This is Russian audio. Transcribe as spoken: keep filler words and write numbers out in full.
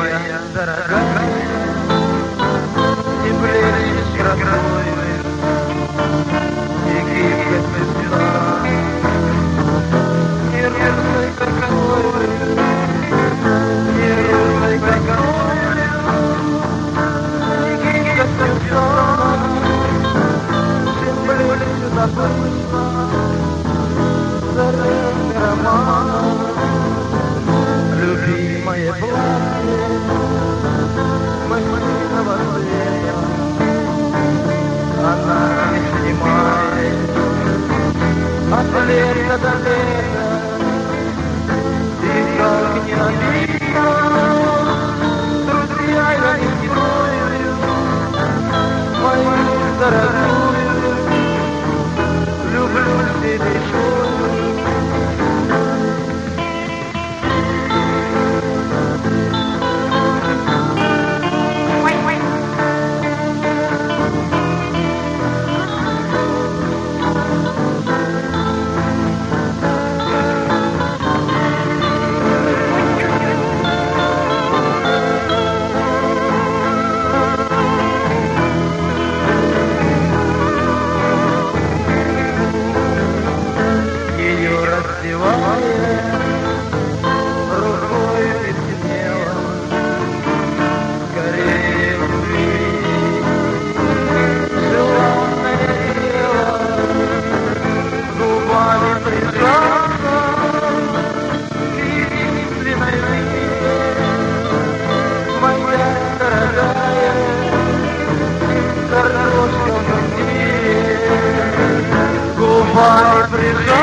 моя дорогая, и блещешь красой, и гибкость звезда, нежной какой, нежной какой, и гибкость звезда, всем блещет обычно, зарядный роман. Любимое платье мышиного цвета она не снимает от лета до лета, и как не обидно, друзья, я не строю мою дорогую, люблю всей душой. Рукой песнела, скорее любви, желанное тело, губами прижаться к единственной миле, моя дорогая, картошка в мире, губами прижаться.